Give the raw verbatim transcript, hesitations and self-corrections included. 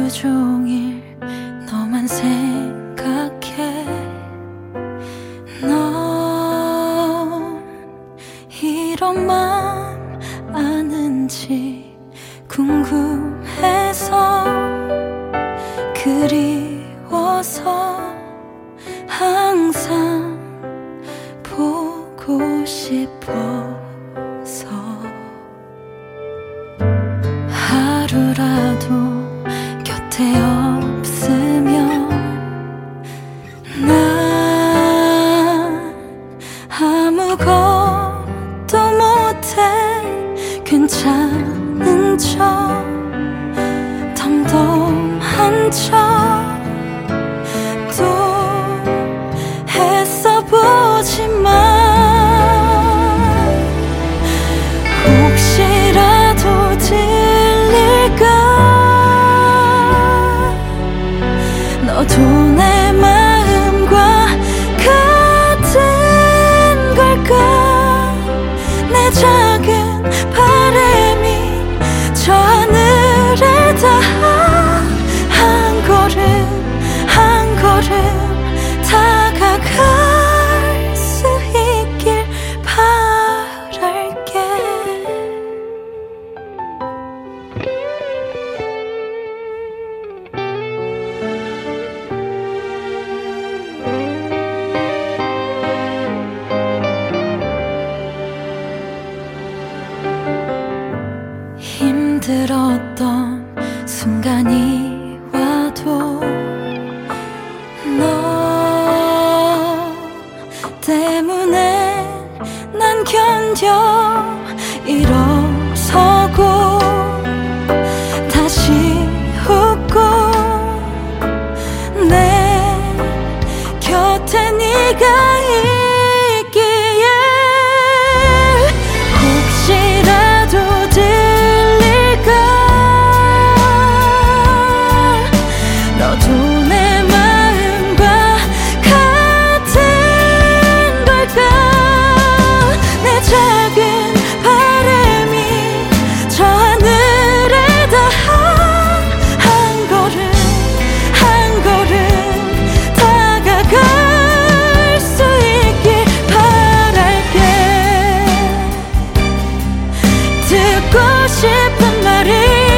하루 종일 너만 생각해. 넌 이런 맘 아는지 궁금해서 그리워서 항상 보고 싶어서 하루라도 곁에 없으면 난 아무것도 못해. 괜찮은 척 덤덤한 척 또 애써보지만 혹시라도 들릴까. 너도 내 마음과 같은 걸까. 내 작은 바람이 저 하늘에 닿아 한 걸음 한 걸음 다가갈 수 있길 바랄게. 힘들었던 순간이 와도 너 때문에 난 견뎌 일어서고 다시 웃고 내 곁에 네가 있기에 혹시라도 들릴까. 너도 내 마음과 같은 걸까. 내 작은 바람이 저 하늘에 닿아 한 걸음 한 걸음 다가갈 수 있길 바랄게. 듣고 싶은 말이